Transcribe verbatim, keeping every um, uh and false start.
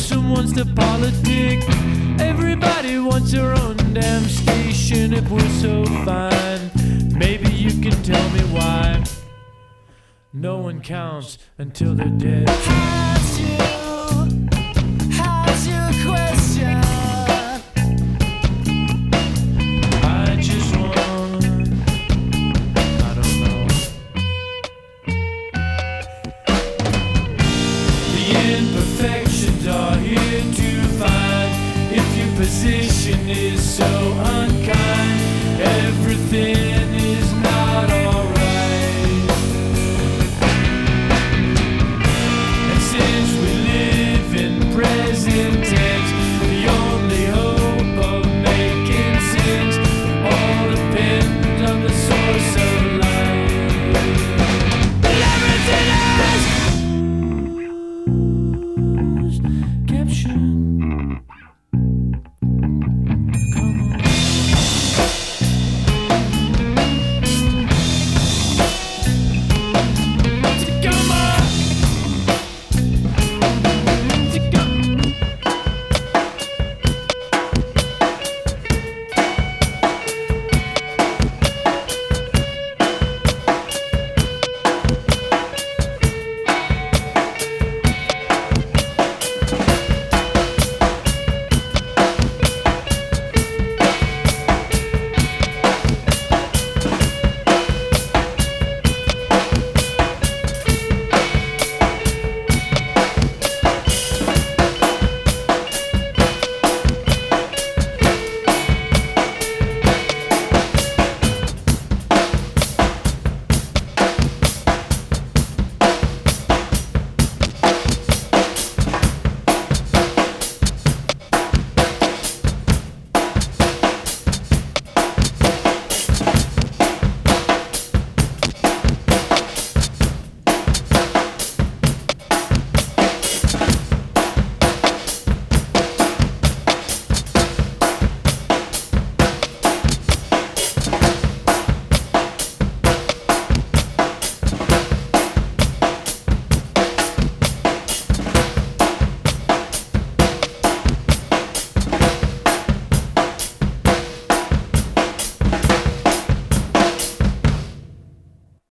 someone's to politic. Everybody wants their own damn station. If we're so fine, maybe you can tell me why no one counts until they're dead. How's you? How's your question? I just want, I don't know. The imperfections are here to find. If your position is so unkind, everything